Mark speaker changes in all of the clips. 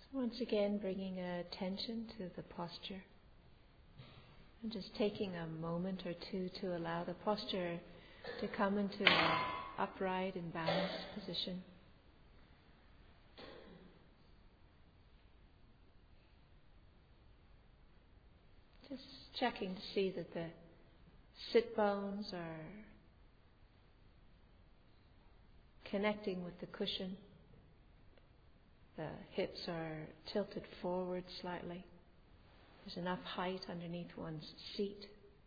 Speaker 1: Once again, bringing attention to the posture and just taking a moment or two to allow the posture to come into an upright and balanced position. Just checking to see that the sit bones are connecting with the cushion. The hips are tilted forward slightly. There's enough height underneath one's seat.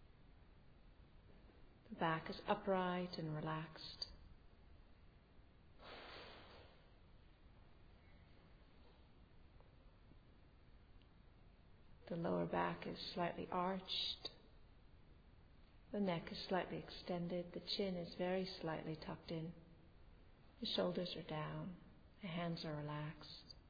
Speaker 1: The back is upright and relaxed. The lower back is slightly arched. The neck is slightly extended. The chin is very slightly tucked in. The shoulders are down. The hands are relaxed.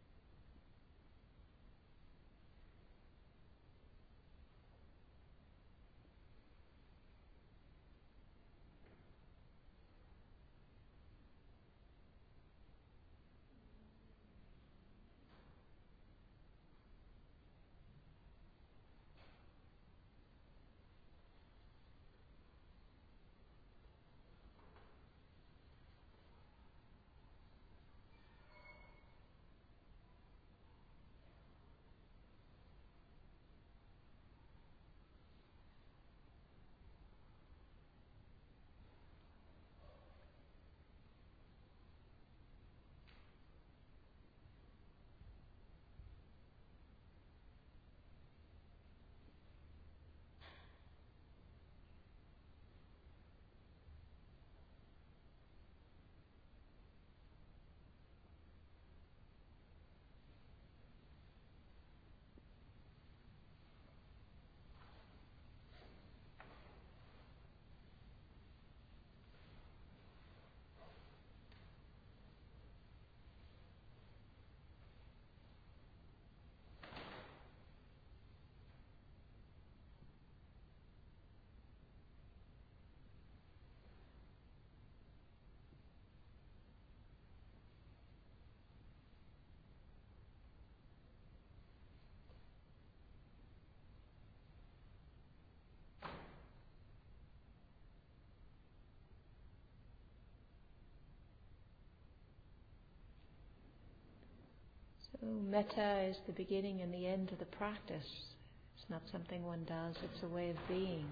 Speaker 1: So metta is the beginning and the end of the practice. It's not something one does, it's a way of being.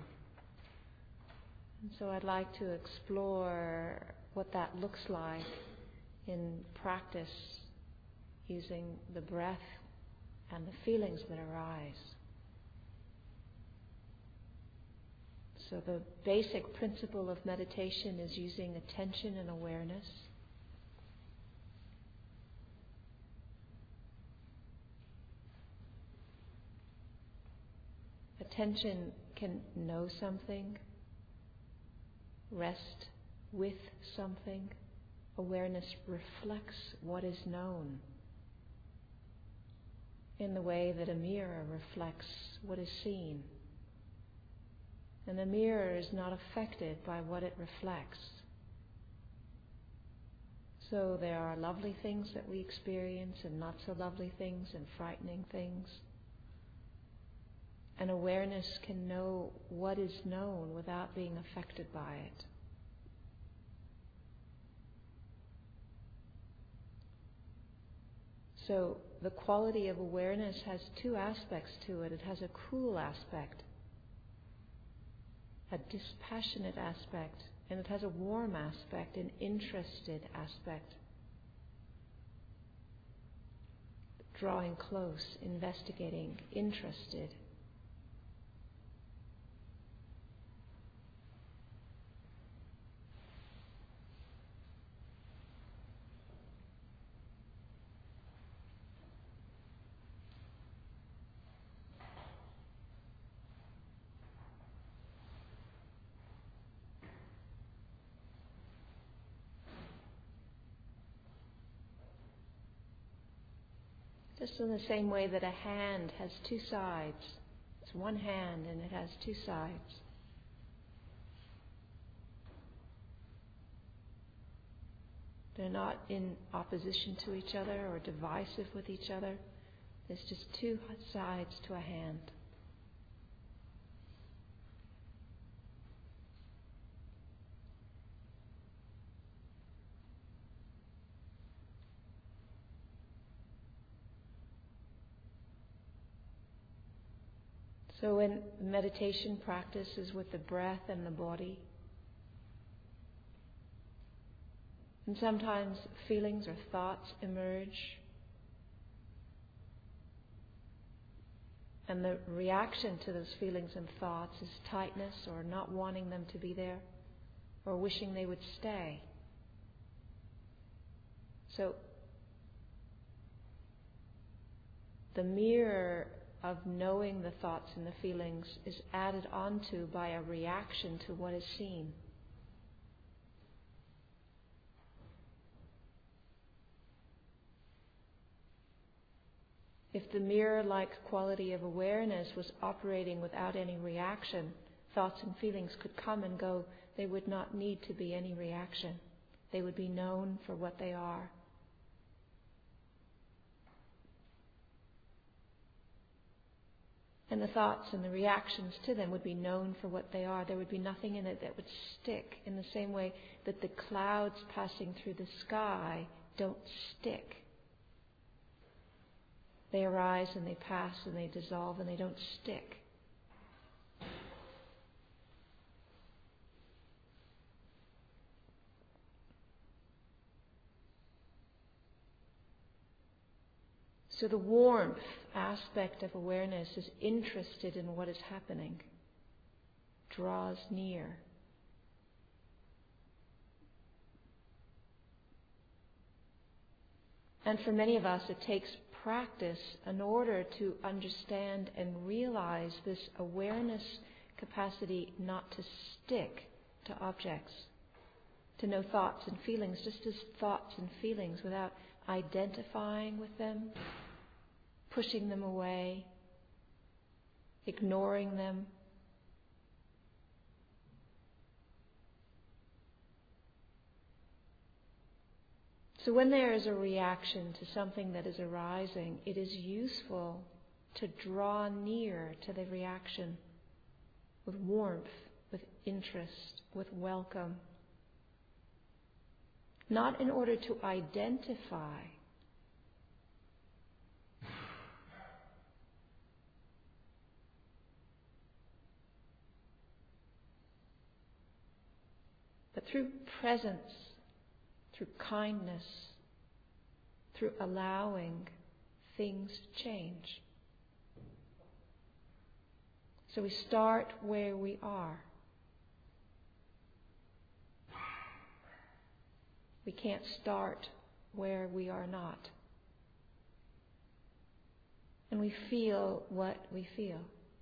Speaker 1: And so I'd like to explore what that looks like in practice using the breath and the feelings that arise. So the basic principle of meditation is using attention and awareness. Attention can know something, rest with something. Awareness reflects what is known in the way that a mirror reflects what is seen. And the mirror is not affected by what it reflects. So there are lovely things that we experience and not so lovely things and frightening things. And awareness can know what is known without being affected by it. So the quality of awareness has two aspects to it. It has a cool aspect, a dispassionate aspect, and it has a warm aspect, an interested aspect. Drawing close, investigating, interested. Just in the same way that a hand has two sides. It's one hand and it has two sides. They're not in opposition to each other or divisive with each other. There's just two sides to a hand. So when meditation practice is with the breath and the body, and sometimes feelings or thoughts emerge, and the reaction to those feelings and thoughts is tightness or not wanting them to be there or wishing they would stay. So the mirror of knowing the thoughts and the feelings is added onto by a reaction to what is seen. If the mirror-like quality of awareness was operating without any reaction, thoughts and feelings could come and go. There would not need to be any reaction. They would be known for what they are. And the thoughts and the reactions to them would be known for what they are. There would be nothing in it that would stick, in the same way that the clouds passing through the sky don't stick. They arise and they pass and they dissolve and they don't stick. So the warmth aspect of awareness is interested in what is happening, draws near. And for many of us, it takes practice in order to understand and realize this awareness capacity not to stick to objects, to know thoughts and feelings just as thoughts and feelings without identifying with them, pushing them away, ignoring them. So when there is a reaction to something that is arising, it is useful to draw near to the reaction with warmth, with interest, with welcome. Not in order to identify, but through presence, through kindness, through allowing things to change. So we start where we are. We can't start where we are not. And we feel what we feel.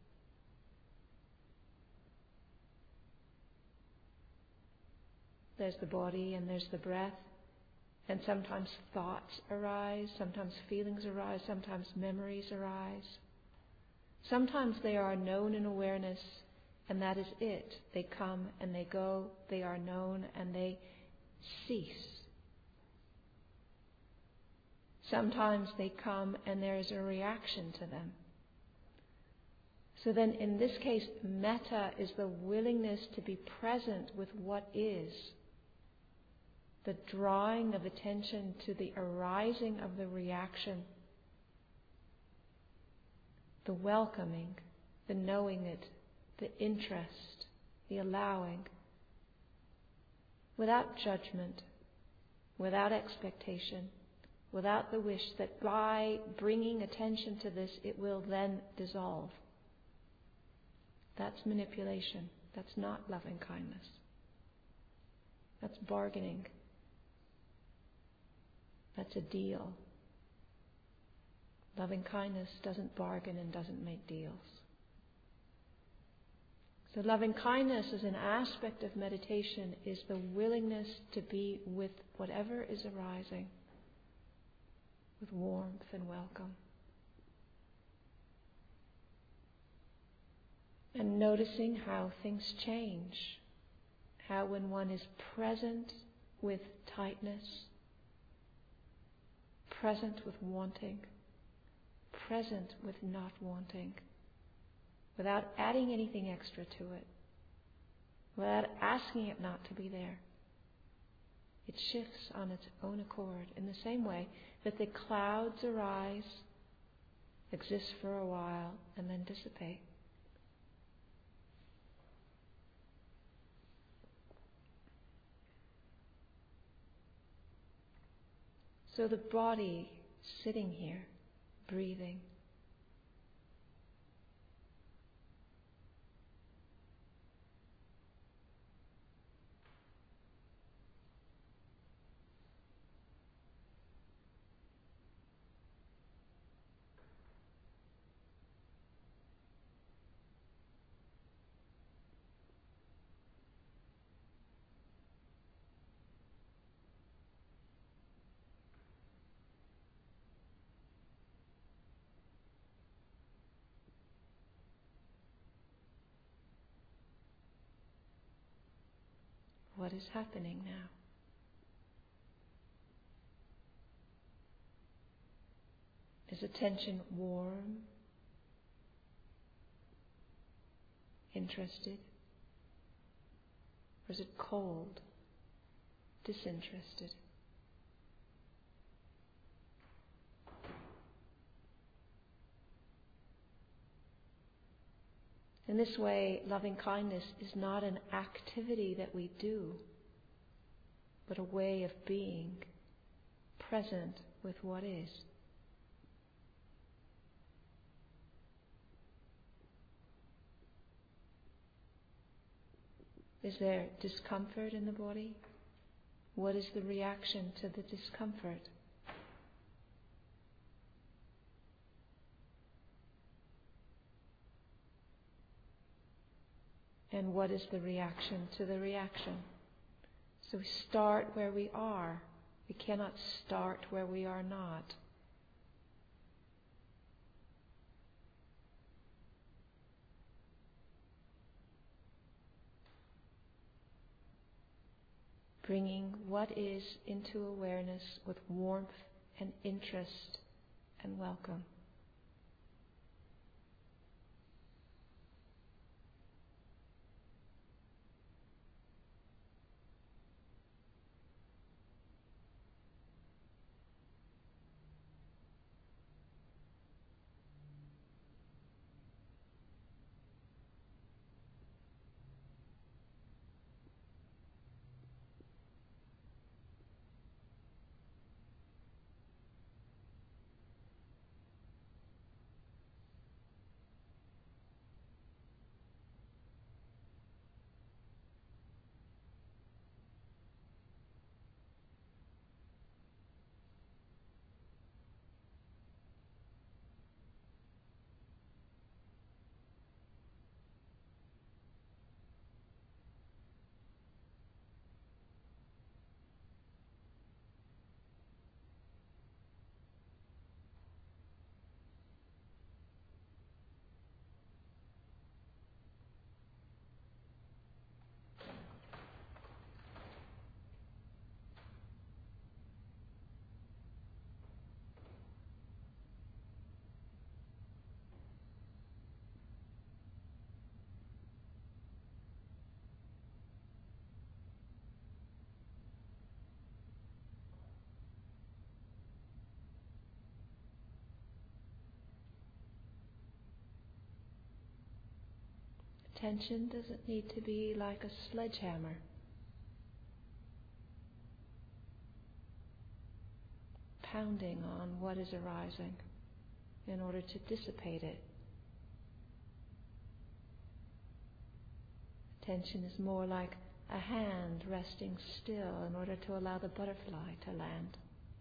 Speaker 1: There's the body and there's the breath. And sometimes thoughts arise, sometimes feelings arise, sometimes memories arise. Sometimes they are known in awareness, and that is it. They come and they go, they are known and they cease. Sometimes they come and there is a reaction to them. So then in this case, metta is the willingness to be present with what is. The drawing of attention to the arising of the reaction. The welcoming, the knowing it, the interest, the allowing. Without judgment, without expectation, without the wish that by bringing attention to this, it will then dissolve. That's manipulation. That's not loving kindness. That's bargaining. That's a deal. Loving kindness doesn't bargain and doesn't make deals. So loving kindness as an aspect of meditation is the willingness to be with whatever is arising, with warmth and welcome. And noticing how things change. How when one is present with tightness, present with wanting, present with not wanting, without adding anything extra to it, without asking it not to be there. It shifts on its own accord in the same way that the clouds arise, exist for a while, and then dissipate. So the body sitting here, breathing, what is happening now? Is attention warm, interested? Or is it cold, disinterested? In this way, loving kindness is not an activity that we do, but a way of being present with what is. Is there discomfort in the body? What is the reaction to the discomfort? And what is the reaction to the reaction? So we start where we are. We cannot start where we are not. Bringing what is into awareness with warmth and interest and welcome. Attention doesn't need to be like a sledgehammer. Pounding on what is arising in order to dissipate it. Attention is more like a hand resting still in order to allow the butterfly to land.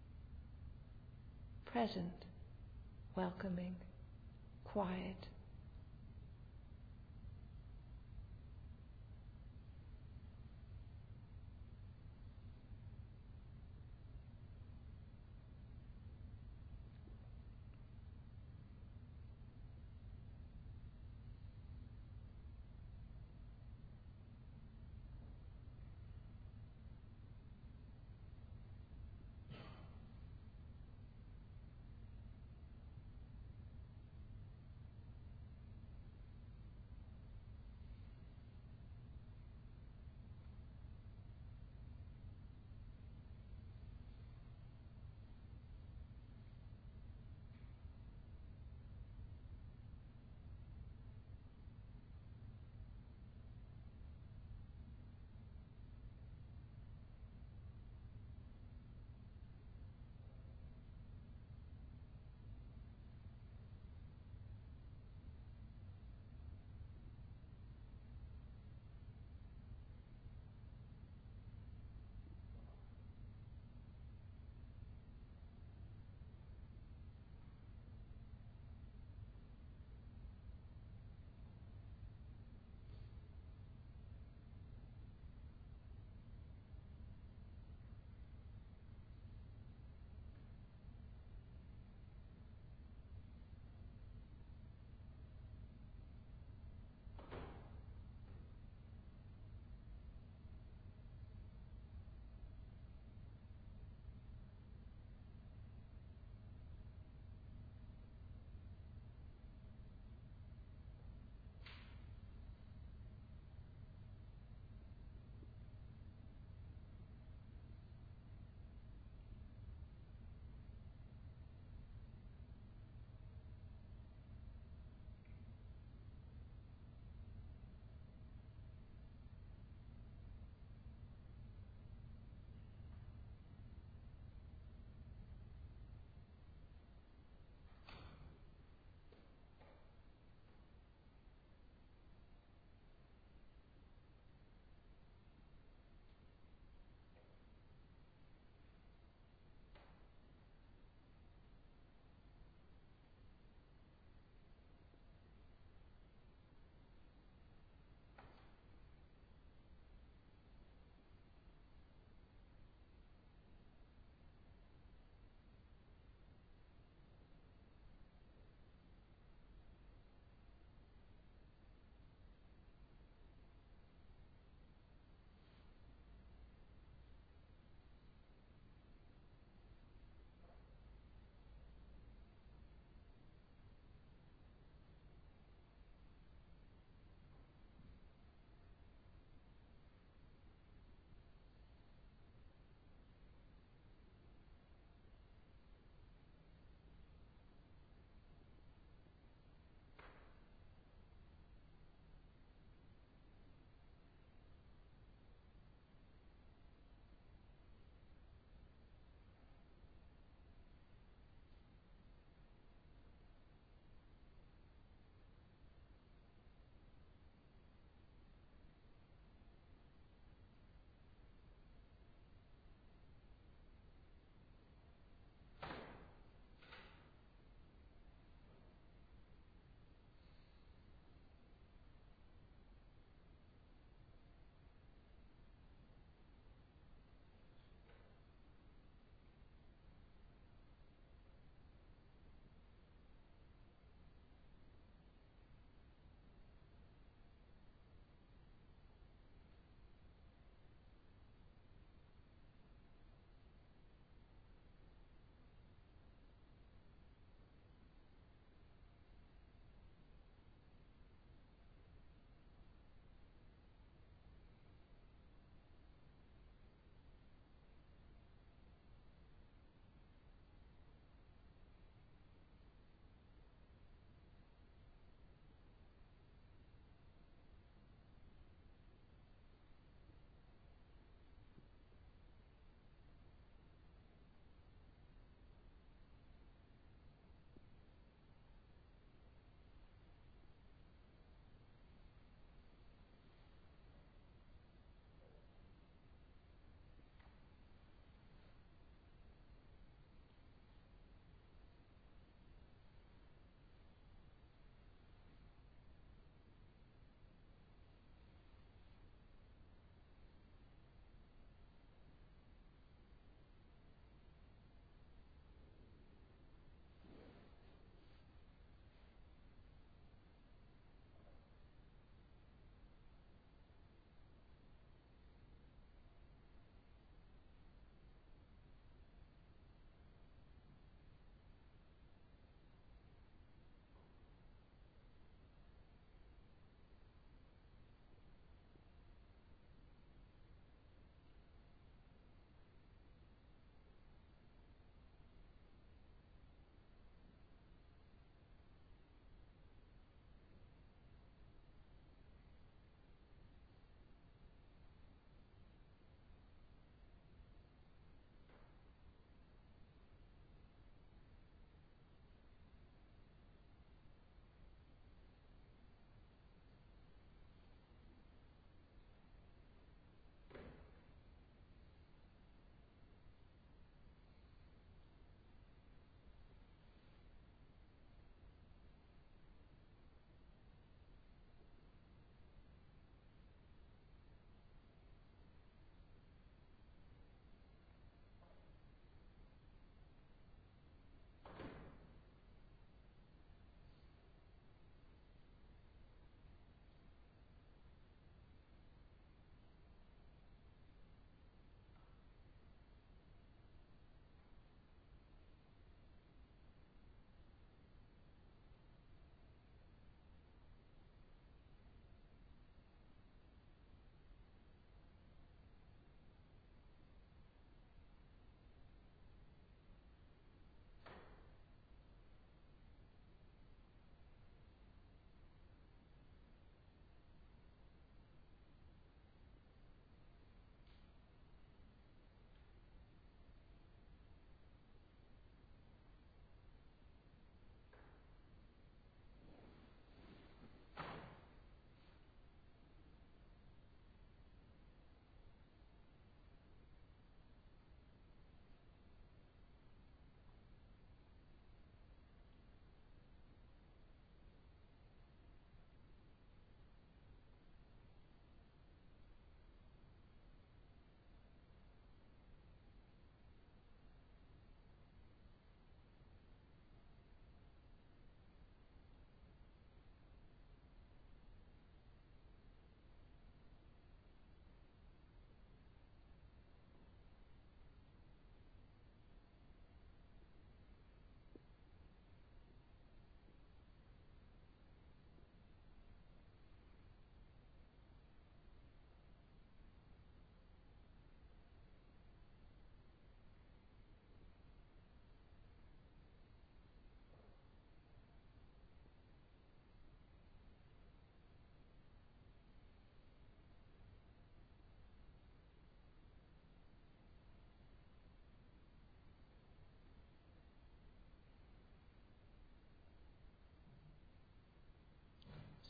Speaker 1: Present, welcoming, quiet.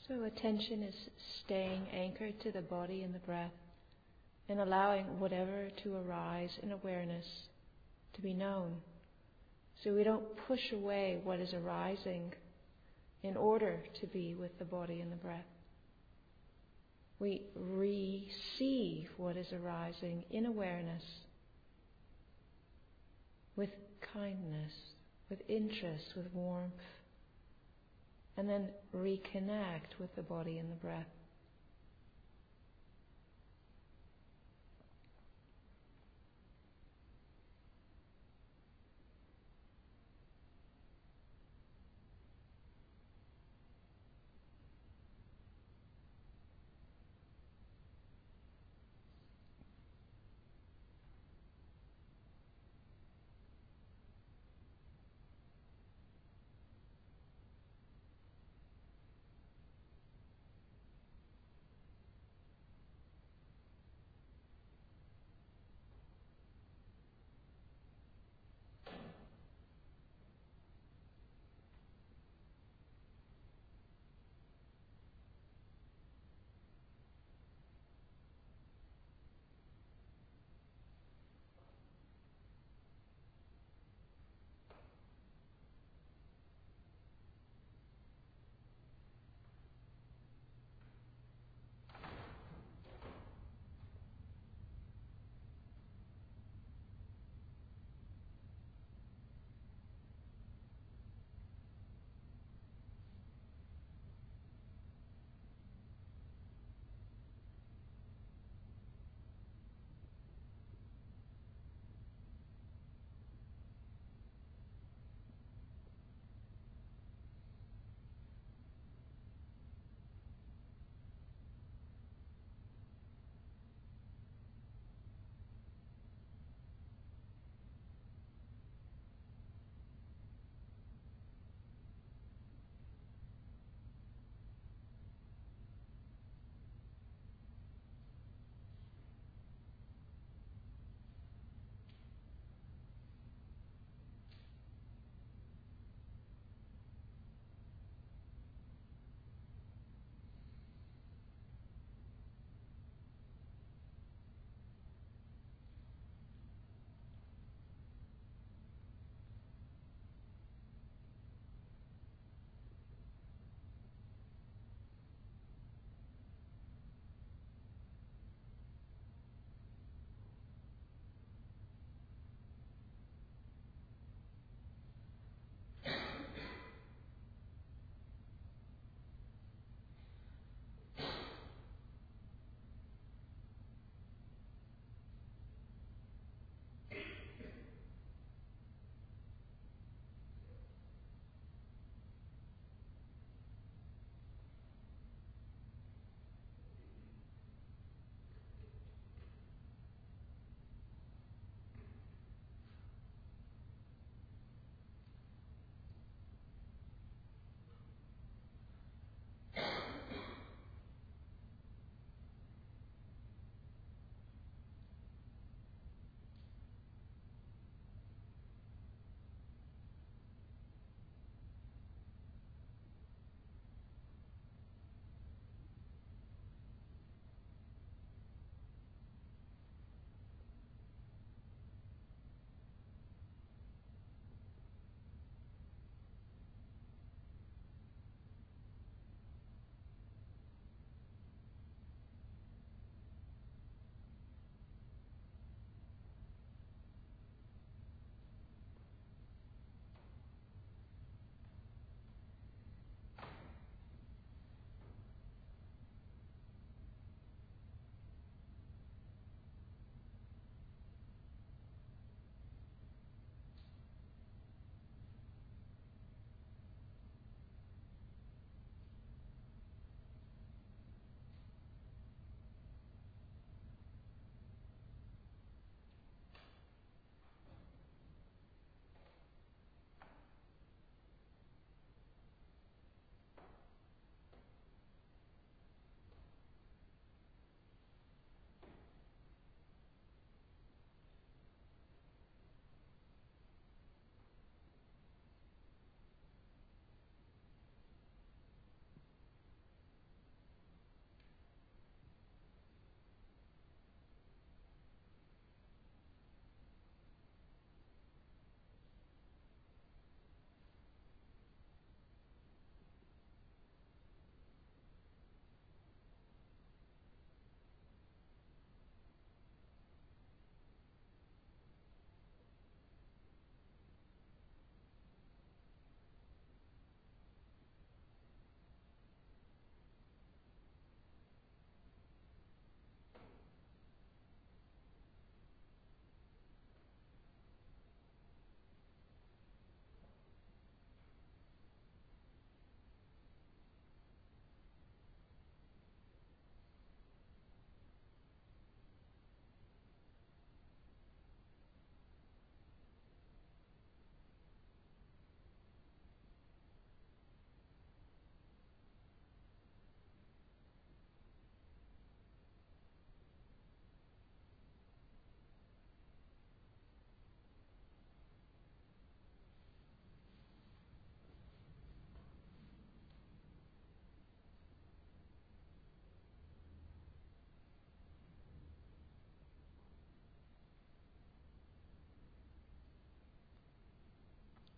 Speaker 1: So attention is staying anchored to the body and the breath and allowing whatever to arise in awareness to be known. So we don't push away what is arising in order to be with the body and the breath. We receive what is arising in awareness with kindness, with interest, with warmth, and then reconnect with the body and the breath.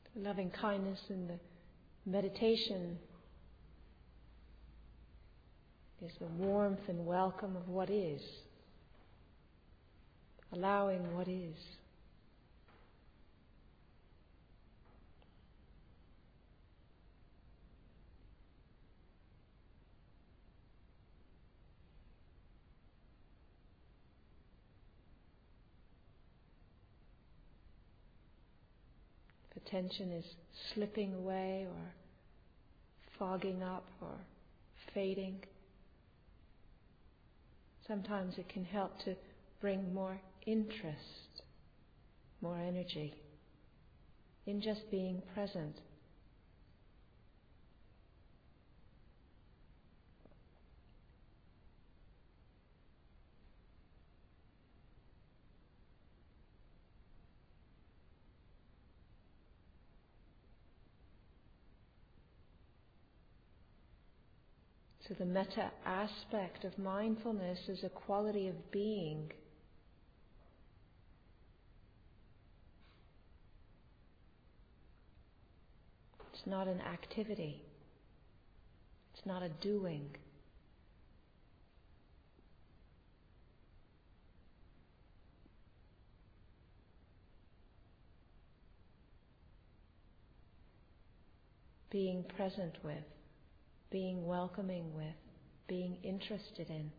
Speaker 1: Loving kindness in the meditation is the warmth and welcome of what is, allowing what is. If attention is slipping away or fogging up or fading, sometimes it can help to bring more interest, more energy in just being present. So the metta aspect of mindfulness is a quality of being. It's not an activity. It's not a doing. Being present with, being welcoming with, being interested in.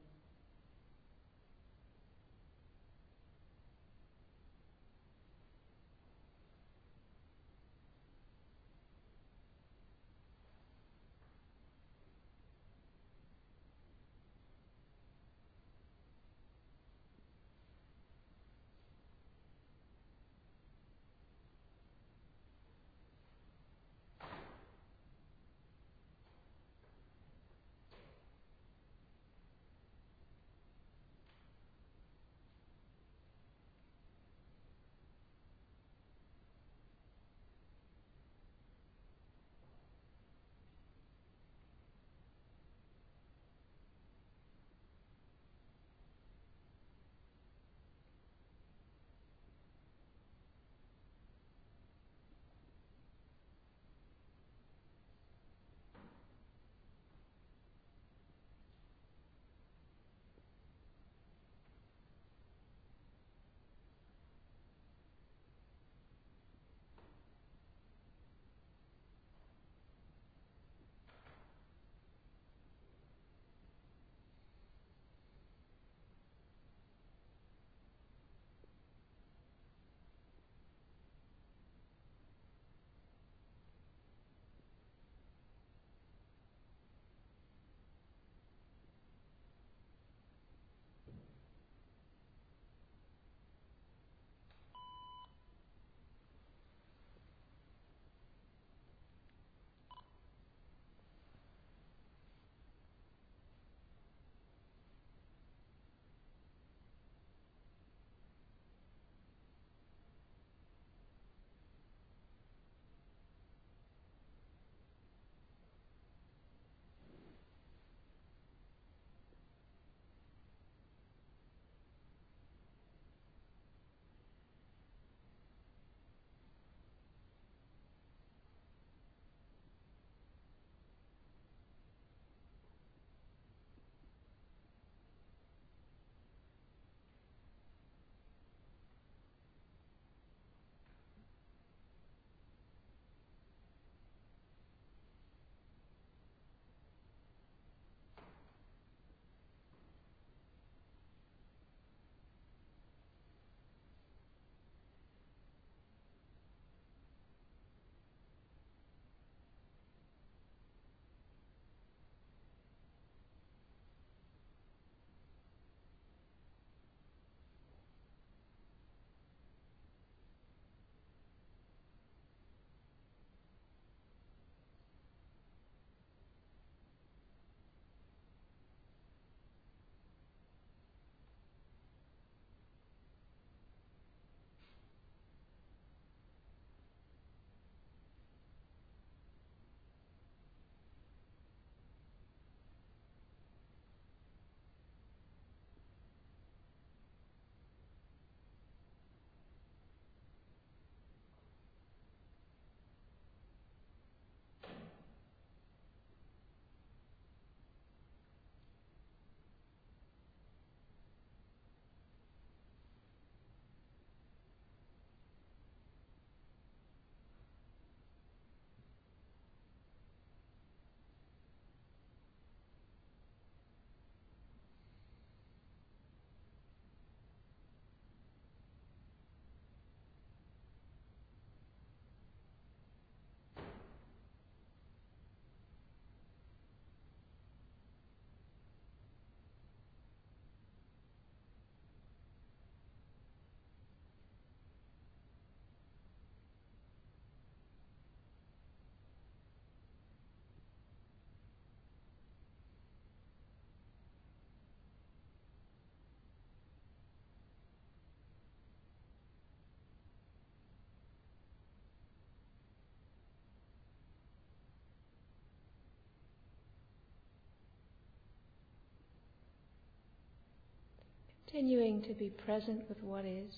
Speaker 1: Continuing to be present with what is.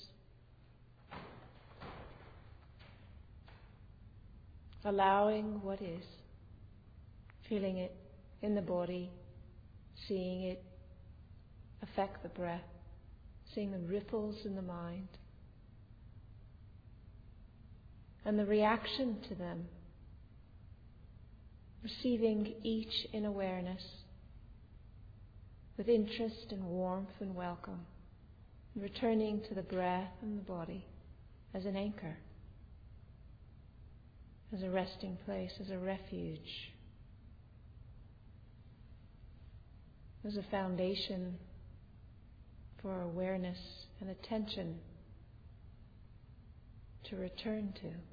Speaker 1: Allowing what is. Feeling it in the body, seeing it affect the breath, seeing the ripples in the mind, and the reaction to them. Receiving each in awareness with interest and warmth and welcome, and returning to the breath and the body as an anchor, as a resting place, as a refuge, as a foundation for awareness and attention to return to.